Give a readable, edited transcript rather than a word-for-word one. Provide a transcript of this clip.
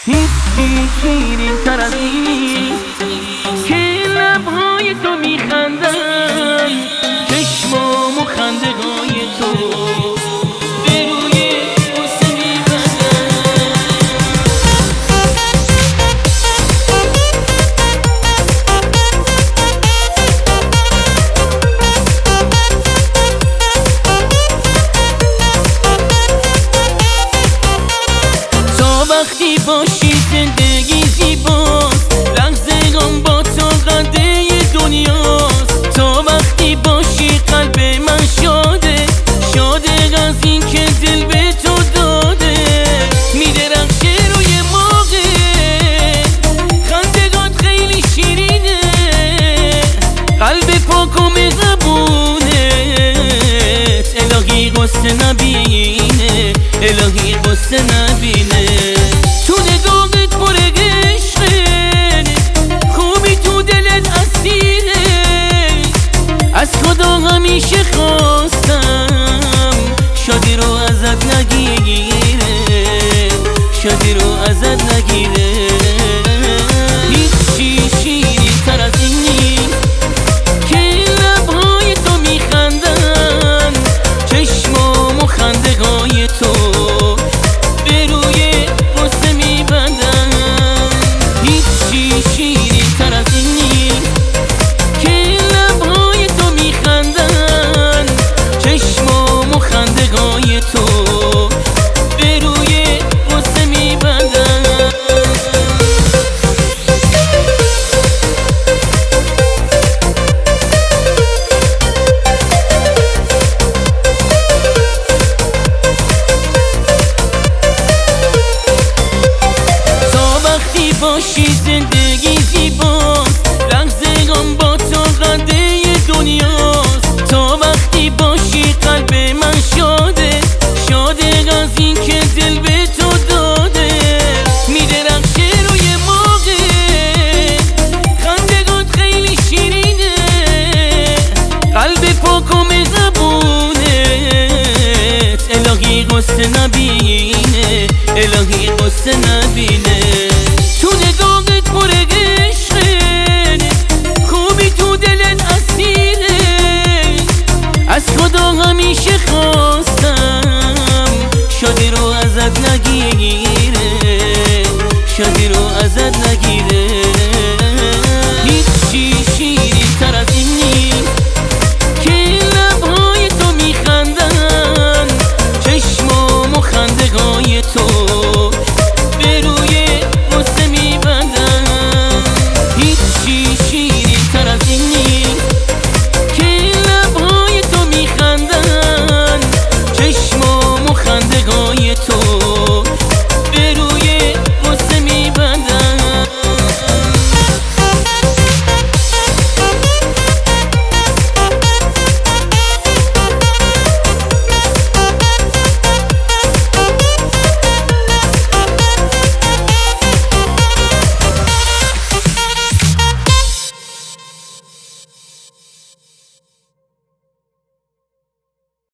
هیچی شیرین تر از این که لبهای تو میخندن، چشمام و خنده‌های تو به روی بوسه میبندن. تا وقتی باشی زندگی زیباست، لحظه‌ام با تو قده دنیاست. تا وقتی باشی قلب من شاده، شاده از این که دل به تو داده. میدرخشه روی موقع خندگات خیلی شیرینه، قلب پاک و مهربونت الهی غصه نبینه، الهی غصه نبینه. تو نگاهت پر عشقه، خوبی تو دلت اسیره. از خدا همیشه خواستم شادی رو ازت نگیره، شادی رو ازت نگیره. هیچی شیرین تر از این نیست که لبهای تو میخندن، چشمام و خنده‌های تو به روی بوسه میبندن. هیچی شیرین تر از این نیست که لبهای تو میخندن، چشمام و خنده‌های تو به روی بوسه میبندن. باشی زندگی زیباست، لحظه‌ام با تو قده دنیاست. تا وقتی باشی قلب من شاده، شاده از این که دل به تو داده. میدرخشه روی موقع خندگات خیلی شیرینه، قلب پاک و مهربونت الهی غصه نبینه، الهی غصه نبینه. تو نگاهت پر عشقه، خوبی تو دلت اسیره. از خدا همیشه خواستم شادی رو ازت نگیره، شادی رو ازت نگیره.